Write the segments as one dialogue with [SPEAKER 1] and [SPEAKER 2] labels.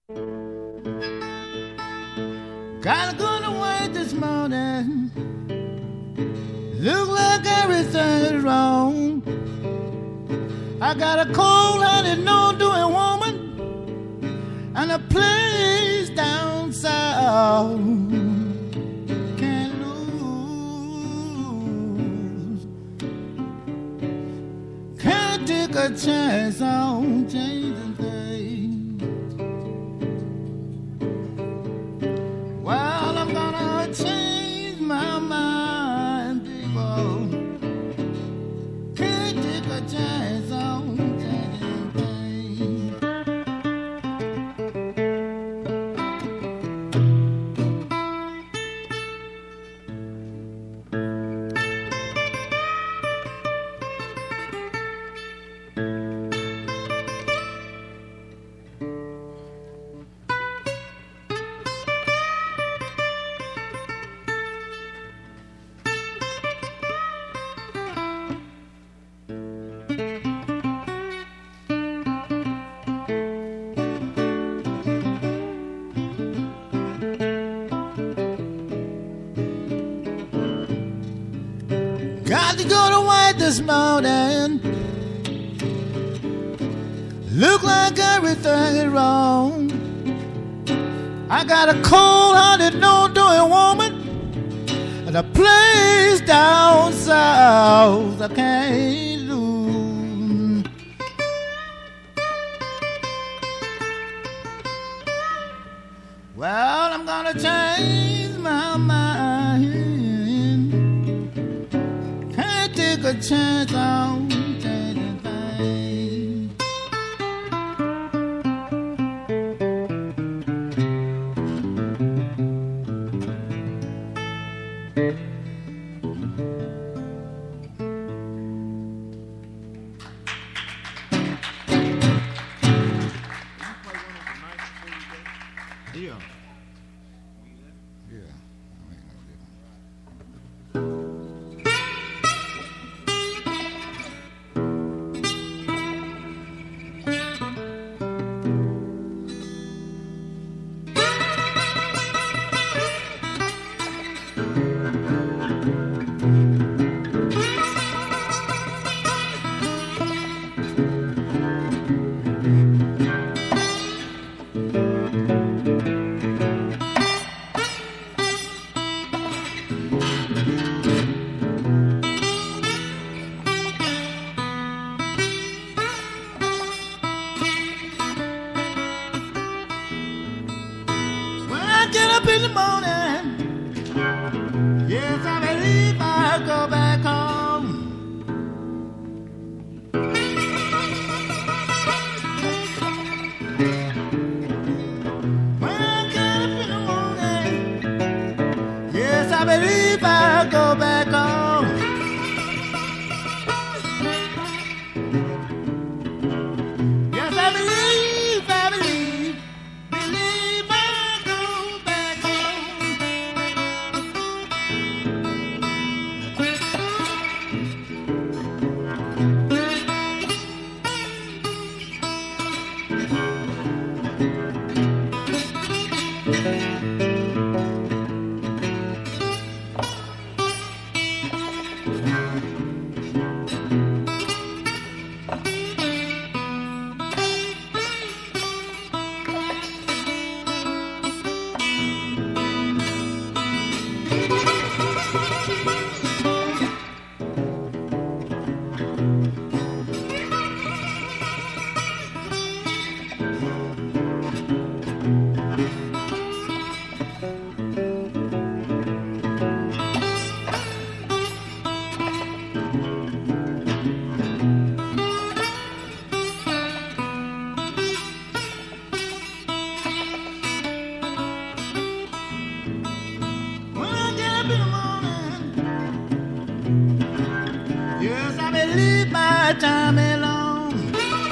[SPEAKER 1] Gotta go to work this morning. Look like everything is wrong. I got a cold-hearted, no-doing woman and a place down south. Can't lose. Can't take a chance on changing things. Well, I'm gonna change my mind, people. Can't take a chance on changing things. Got to go to work this morning. Look like everything is wrong. I got a cold-hearted, no-doing woman and a place down south I can't lose. Well, I'm gonna change my mind. Take a chance on changing things. Yeah. Yeah. Get up in the morning. Yes, I believe I'll go back home. When I get up in the morning, yes, I believe I'll go back home. Yes, I believe. Leave my time alone.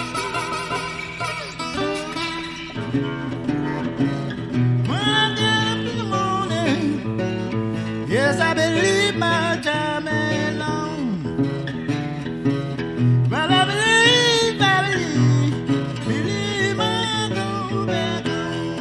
[SPEAKER 1] When I get up in the morning, yes, I believe my time alone. Well, I believe I go back home.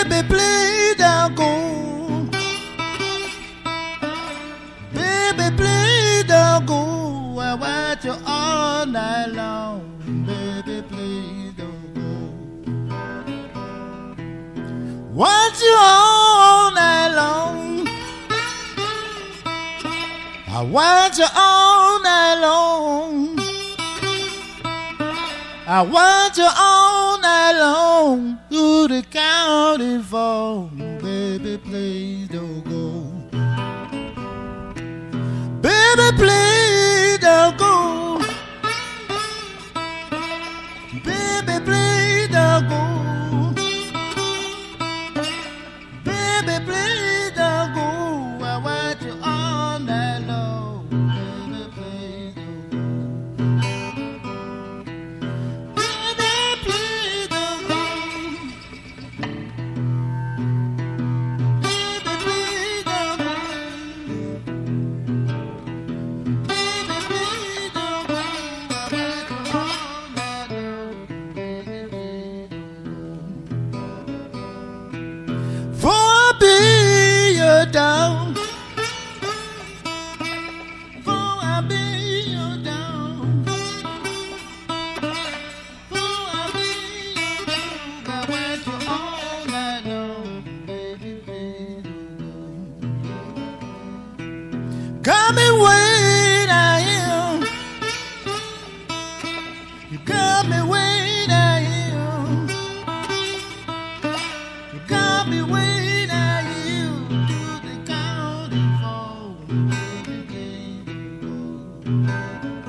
[SPEAKER 1] Baby, please don't go. Baby, please don't go. I want you all night long. Baby, please don't go. Want you all night long. I want you all night long. I want you all night long through the county phone. Baby, please don't go. Baby, please don't go. Baby, please don't go. Baby, please don't go. I want you all night long. Baby, please don't go. Baby, please don't go. Baby, please don't go. Baby, please don't go. I want you all night long. Baby, please don't go. For I'll be your dog. For I'll be your dog. For I'll be your dog. I want you all night long. Baby, please don't go. Got me where I am. You got me where I am. You got me where I am to the county phone. Baby, please don't go.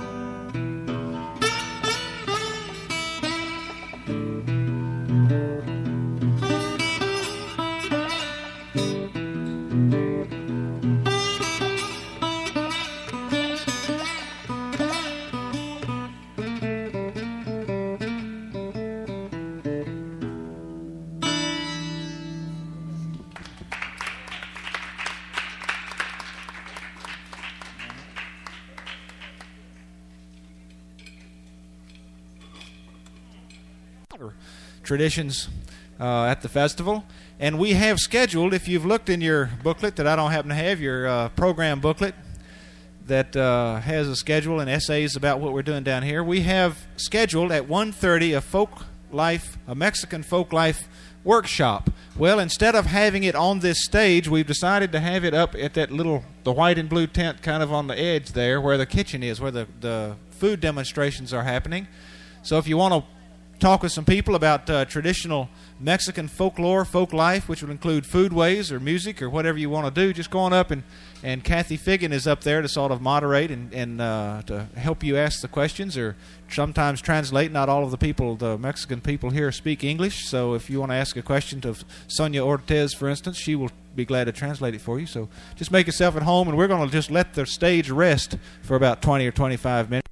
[SPEAKER 2] Traditions at the festival, and we have scheduled, if you've looked in your booklet that I don't happen to have, your program booklet that has a schedule and essays about what we're doing down here, we have scheduled at 1:30 a Mexican folk life workshop. Well, instead of having it on this stage, we've decided to have it up at that the white and blue tent kind of on the edge there where the kitchen is, where the food demonstrations are happening. So if you want to talk with some people about traditional Mexican folklore, folk life, which would include foodways or music or whatever you want to do, just go on up, and Kathy Figgin is up there to sort of moderate and to help you ask the questions or sometimes translate. Not all of the Mexican people here speak English, so if you want to ask a question to Sonia Ortez, for instance, she will be glad to translate it for you. So just make yourself at home, and we're going to just let the stage rest for about 20 or 25 minutes.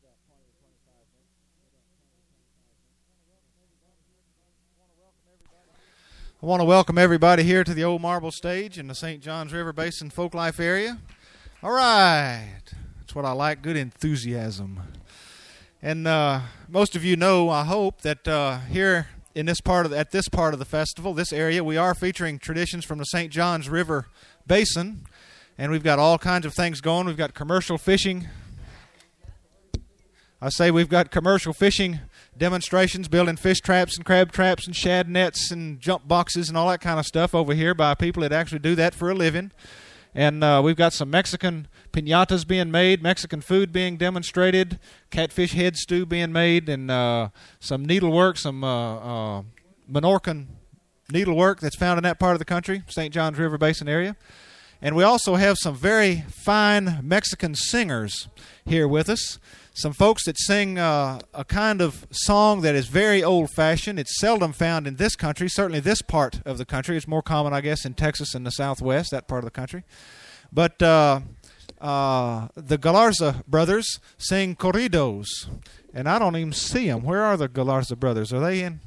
[SPEAKER 2] I want to welcome everybody here to the Old Marble Stage in the St. Johns River Basin Folk Life area. All right. That's what I like, good enthusiasm. And most of you know, I hope, that here in at this part of the festival, this area, we are featuring traditions from the St. Johns River Basin. And we've got all kinds of things going. We've got commercial fishing. We've got commercial fishing demonstrations, building fish traps and crab traps and shad nets and jump boxes and all that kind of stuff over here by people that actually do that for a living. And we've got some Mexican piñatas being made, Mexican food being demonstrated, catfish head stew being made, and some needlework, some Menorcan needlework that's found in that part of the country, St. Johns River Basin area. And we also have some very fine Mexican singers here with us. Some folks that sing a kind of song that is very old-fashioned. It's seldom found in this country, certainly this part of the country. It's more common, I guess, in Texas and the Southwest, that part of the country. But the Galarza brothers sing corridos, and I don't even see them. Where are the Galarza brothers? Are they in?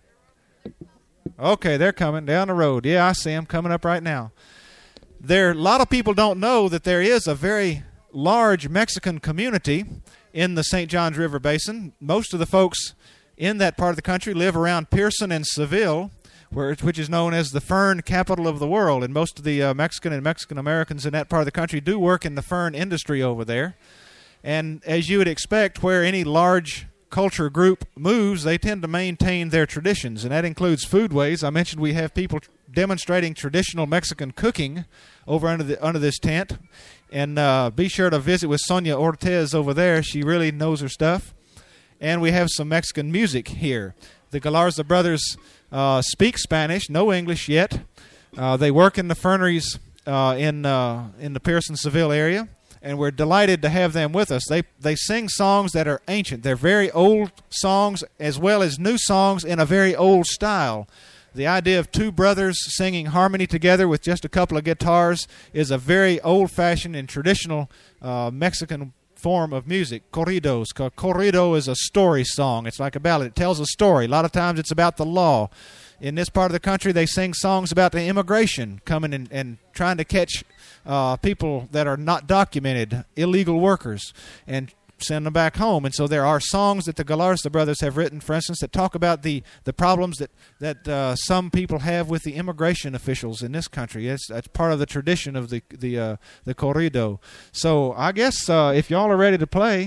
[SPEAKER 2] Okay, they're coming down the road. Yeah, I see them coming up right now. A lot of people don't know that there is a very large Mexican community in the St. Johns River Basin. Most of the folks in that part of the country live around Pearson and Seville, which is known as the fern capital of the world. And most of the Mexican and Mexican Americans in that part of the country do work in the fern industry over there. And as you would expect, where any large culture group moves, they tend to maintain their traditions, and that includes foodways. I mentioned we have people demonstrating traditional Mexican cooking over under this tent, and be sure to visit with Sonia Ortez over there. She really knows her stuff. And we have some Mexican music here. The Galarza brothers speak Spanish, no English yet. They work in the ferneries in the Pearson Seville area, and we're delighted to have them with us. They sing songs that are ancient. They're very old songs as well as new songs in a very old style. The idea of two brothers singing harmony together with just a couple of guitars is a very old-fashioned and traditional Mexican form of music, corridos. Corrido is a story song. It's like a ballad. It tells a story. A lot of times it's about the law. In this part of the country, they sing songs about the immigration, coming and trying to catch people that are not documented, illegal workers, and send them back home. And so there are songs that the Galarza brothers have written, for instance, that talk about the problems that some people have with the immigration officials in this country. That's part of the tradition of the corrido. So I guess if y'all are ready to play,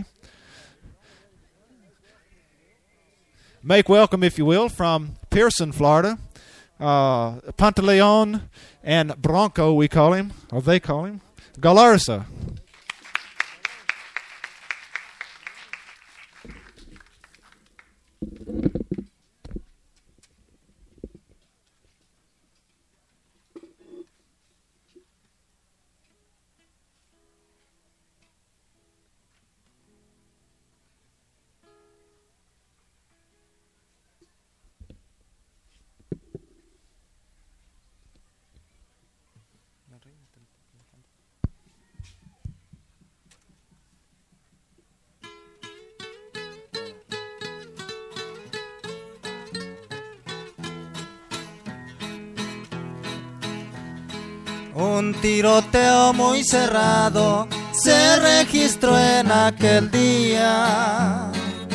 [SPEAKER 2] make welcome, if you will, from Pearson, Florida, Pantaleon and Bronco, we call him, or they call him, Galarza.
[SPEAKER 1] Un tiroteo muy cerrado se registró en aquel día.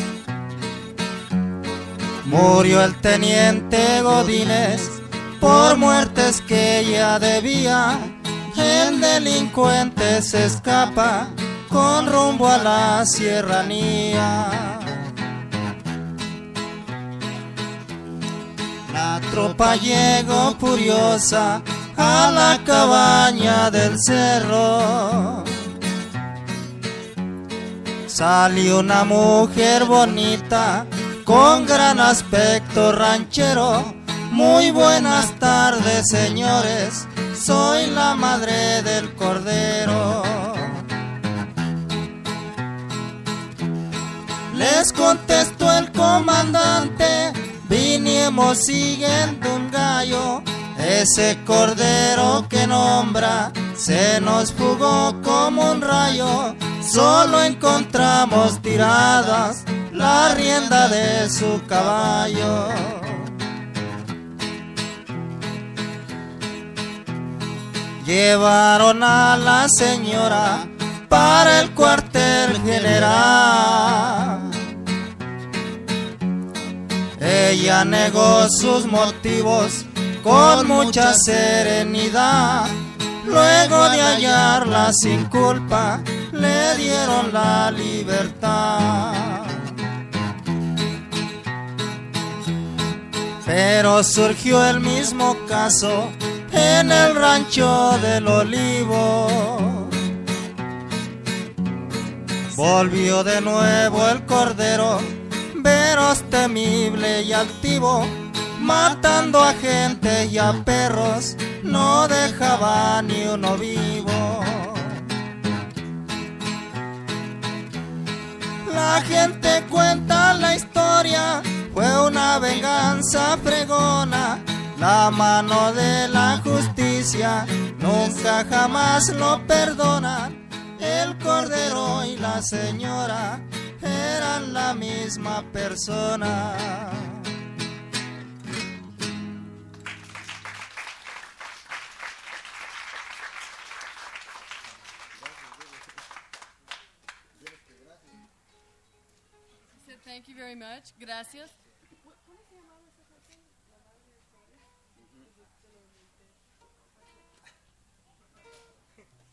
[SPEAKER 1] Murió el teniente Godínez por muertes que ya debía. El delincuente se escapa con rumbo a la sierranía. La tropa llegó furiosa a la cabaña del cerro. Salió una mujer bonita con gran aspecto ranchero. Muy buenas tardes, señores, soy la madre del cordero. Les contestó el comandante, vinimos siguiendo un gallo. Ese cordero que nombra se nos fugó como un rayo. Solo encontramos tiradas la rienda de su caballo. Llevaron a la señora para el cuartel general. Ella negó sus motivos con mucha serenidad. Luego de hallarla sin culpa, le dieron la libertad. Pero surgió el mismo caso en el rancho del Olivo. Volvió de nuevo el cordero, veros temible y altivo, matando a gente y a perros, no dejaba ni uno vivo. La gente cuenta la historia, fue una venganza fregona. La mano de la justicia nunca jamás lo perdonan. El cordero y la señora eran la misma persona.
[SPEAKER 3] Thank you very much. Gracias.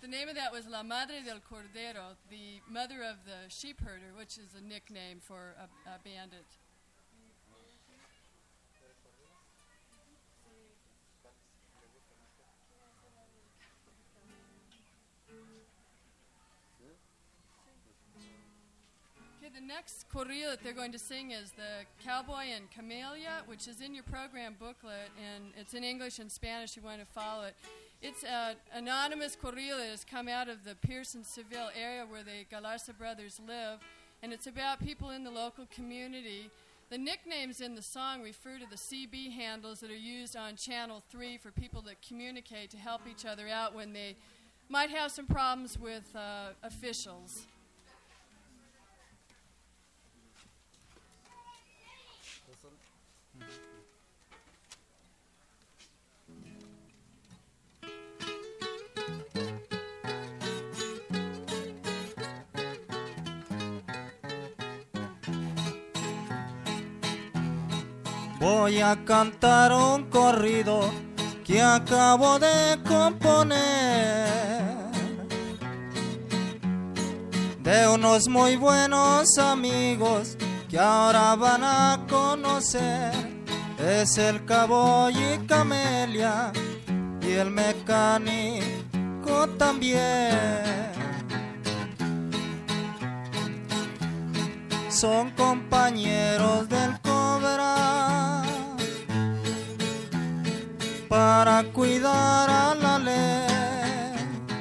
[SPEAKER 3] the name of that was La Madre del Cordero, the mother of the sheep herder, which is a nickname for a bandit. Okay, the next corrido that they're going to sing is the Cowboy and Camellia, which is in your program booklet, and it's in English and Spanish. You want to follow it. It's an anonymous corrido that has come out of the Pearson Seville area where the Galarza brothers live, and it's about people in the local community. The nicknames in the song refer to the CB handles that are used on Channel 3 for people that communicate to help each other out when they might have some problems with officials.
[SPEAKER 1] Voy a cantar un corrido que acabo de componer de unos muy buenos amigos que ahora van a conocer. Es el Cowboy y Camellia y el mecánico también. Son compañeros del Cobra para cuidar a la ley.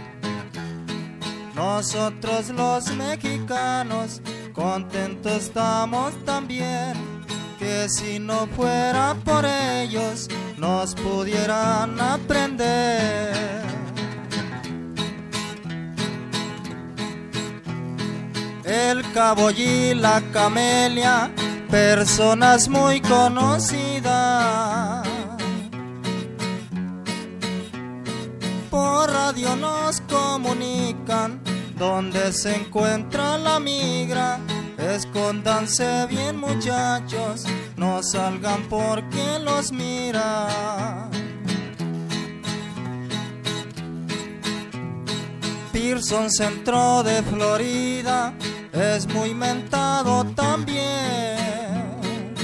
[SPEAKER 1] Nosotros los mexicanos contentos estamos también, que si no fuera por ellos nos pudieran aprender. El Cowboy y la Camellia, personas muy conocidas, por radio nos comunican donde se encuentra la migra. Escóndanse bien muchachos, no salgan porque los mira. Pearson, centro de Florida, es muy mentado también,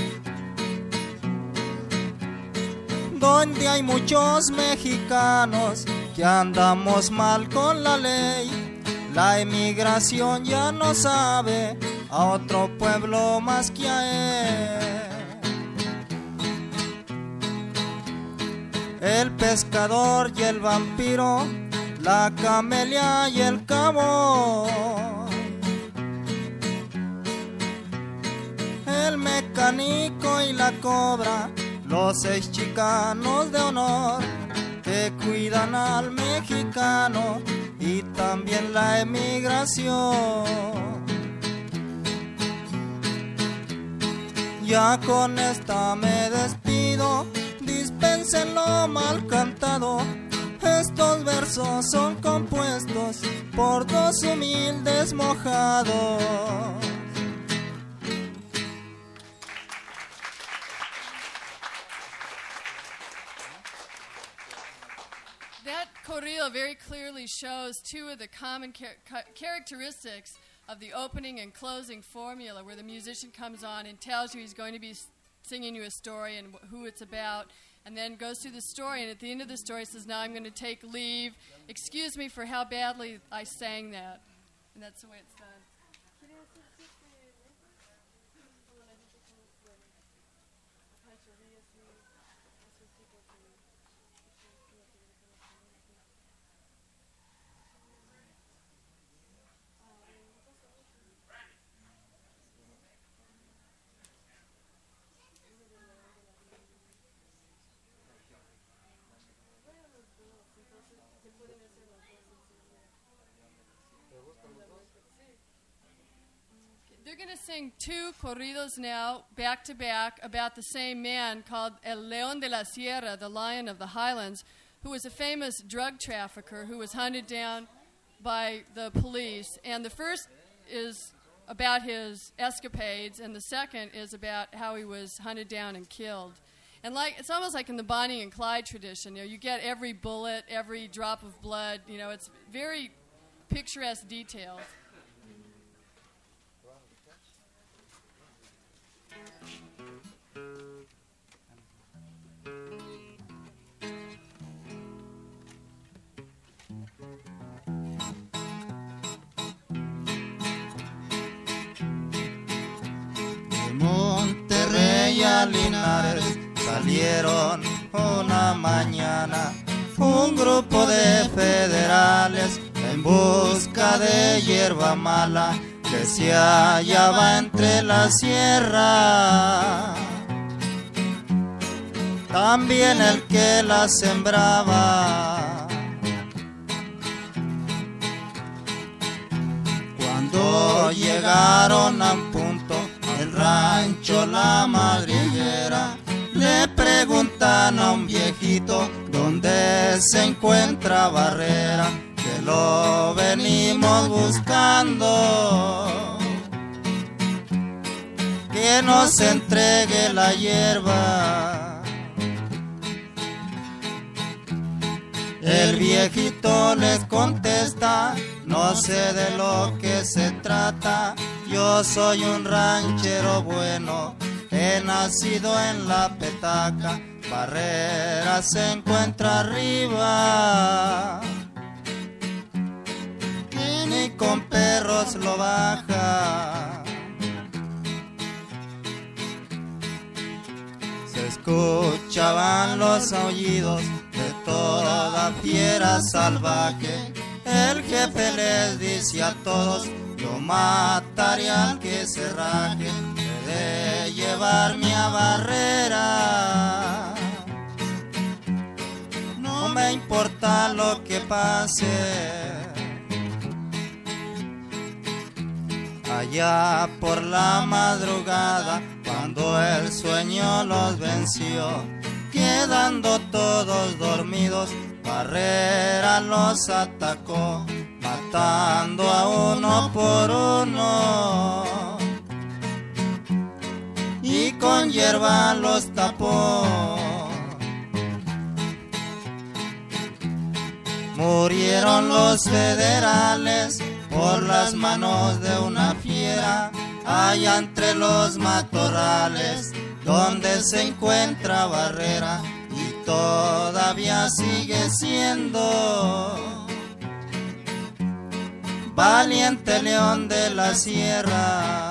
[SPEAKER 1] donde hay muchos mexicanos que andamos mal con la ley. La emigración ya no sabe a otro pueblo más que a él. El pescador y el vampiro, la Camellia y el Cowboy, el mecánico y la Cobra, los 6 chicanos de honor que cuidan al mexicano y también la emigración. Ya con esta me despido, dispensen lo mal cantado. Estos versos son compuestos por 2 humildes mojados.
[SPEAKER 3] That corrido very clearly shows 2 of the common characteristics of the opening and closing formula, where the musician comes on and tells you he's going to be singing you a story and who it's about, and then goes through the story, and at the end of the story says, now I'm going to take leave. Excuse me for how badly I sang that. And that's the way it's done. They're going to sing 2 corridos now, back to back, about the same man called El León de la Sierra, the Lion of the Highlands, who was a famous drug trafficker who was hunted down by the police. And the first is about his escapades, and the second is about how he was hunted down and killed. And it's almost like in the Bonnie and Clyde tradition. You get every bullet, every drop of blood. It's very picturesque details.
[SPEAKER 1] Monterrey a Linares salieron una mañana un grupo de federales en busca de hierba mala que se hallaba entre la sierra. También el que la sembraba. Cuando llegaron a un punto el rancho La Madriguera, le preguntan a un viejito dónde se encuentra Barrera, que lo venimos buscando, que nos entregue la hierba. El viejito les contesta: no sé de lo que se trata, yo soy un ranchero bueno, he nacido en la petaca, Barrera se encuentra arriba, y ni con perros lo baja. Se escuchaban los aullidos de toda fiera salvaje. El jefe les dice a todos: yo mataré al que se raje, he de llevarme a Barrera. No me importa lo que pase. Allá por la madrugada, cuando el sueño los venció, quedando todos dormidos, Barrera los atacó, matando a uno por uno, y con hierba los tapó. Murieron los federales por las manos de una fiera, allá entre los matorrales, donde se encuentra Barrera, y todavía sigue siendo valiente león de la sierra.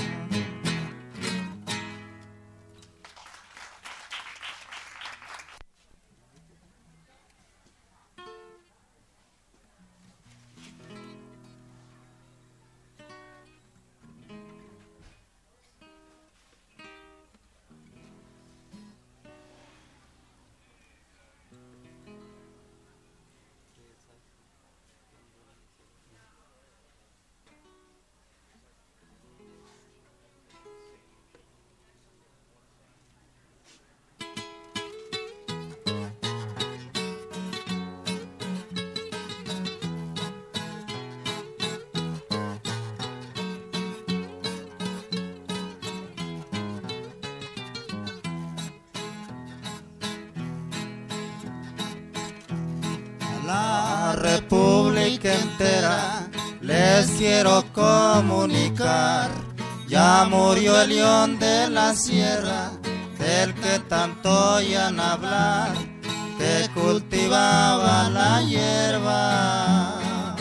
[SPEAKER 1] La república entera les quiero comunicar: ya murió el león de la sierra, del que tanto oían hablar, que cultivaba la hierba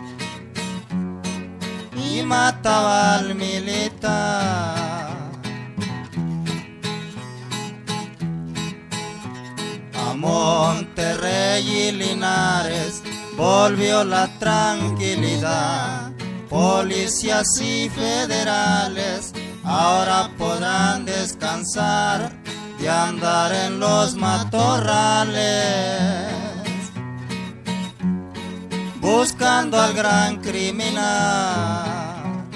[SPEAKER 1] y mataba al militar. A Monterrey y Linares volvió la tranquilidad. Policías y federales ahora podrán descansar de andar en los matorrales, buscando al gran criminal.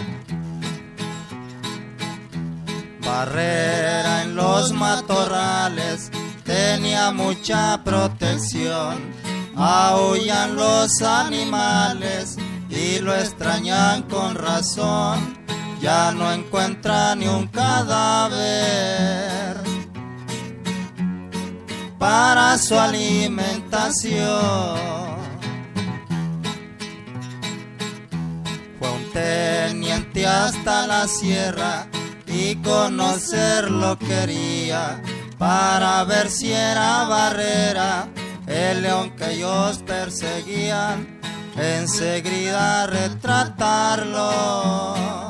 [SPEAKER 1] Barrera en los matorrales tenía mucha protección, aullan los animales y lo extrañan con razón, ya no encuentran ni un cadáver
[SPEAKER 4] para su alimentación. Fue un teniente hasta la sierra y conocerlo quería, para ver si era Barrera el león que ellos perseguían, enseguida retratarlo,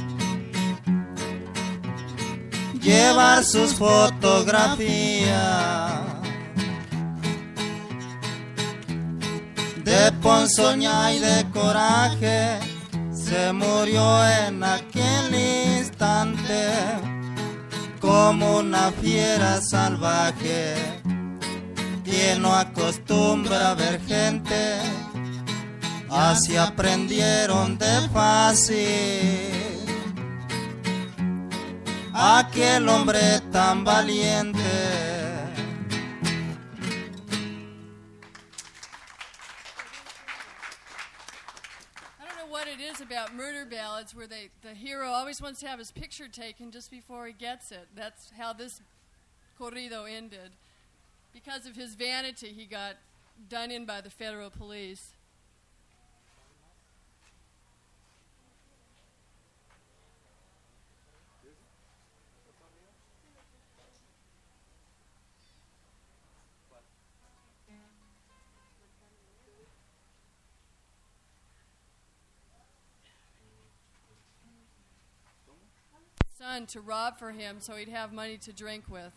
[SPEAKER 4] llevar sus fotografías. De ponzoña y de coraje se murió en aquel instante, como una fiera salvaje que no acostumbra ver gente. Así aprendieron de fácil aquel hombre tan valiente.
[SPEAKER 3] What it is about murder ballads where the hero always wants to have his picture taken just before he gets it. That's how this corrido ended. Because of his vanity, he got done in by the federal police. Son to rob for him so he'd have money to drink with.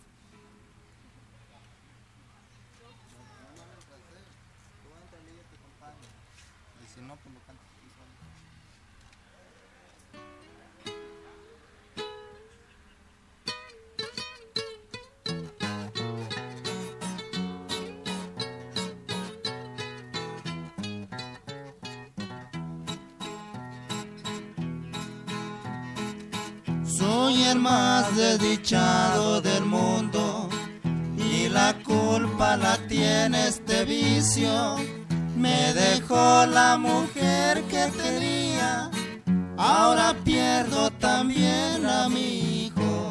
[SPEAKER 4] Soy el más desdichado del mundo y la culpa la tiene este vicio. Me dejó la mujer que quería, ahora pierdo también a mi hijo.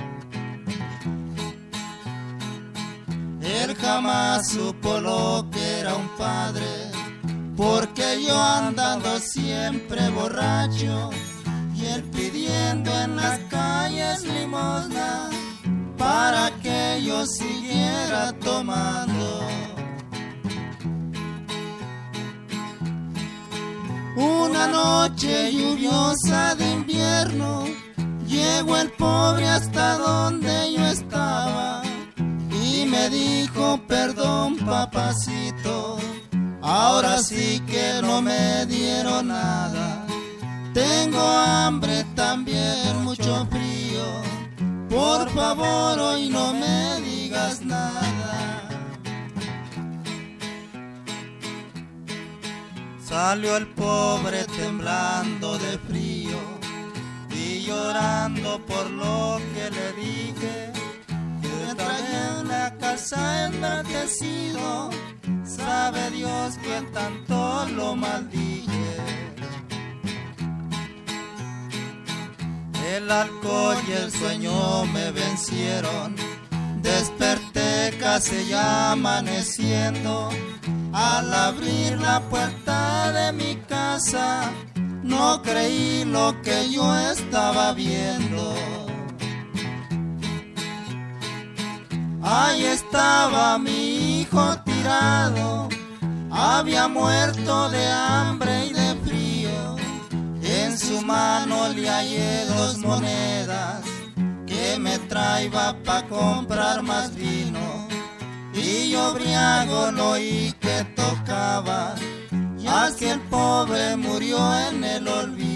[SPEAKER 4] Él jamás supo lo que era un padre, porque yo andando siempre borracho y él pidiendo en las calles limosna para que yo siguiera tomando. Una noche lluviosa de invierno llegó el pobre hasta donde yo estaba y me dijo: perdón, papacito, ahora sí que no me dieron nada. Tengo hambre, también mucho frío, por favor hoy no me digas nada. Salió el pobre temblando de frío y llorando por lo que le dije, que traje en la casa enardecido, sabe Dios que tanto lo maldije. El alcohol y el sueño me vencieron, desperté casi ya amaneciendo. Al abrir la puerta de mi casa, no creí lo que yo estaba viendo. Ahí estaba mi hijo tirado, había muerto de hambre y de frío. En su mano le hallé 2 monedas que me traía pa' comprar más vino. Y yo briago no oí que tocaba, ya que el pobre murió en el olvido.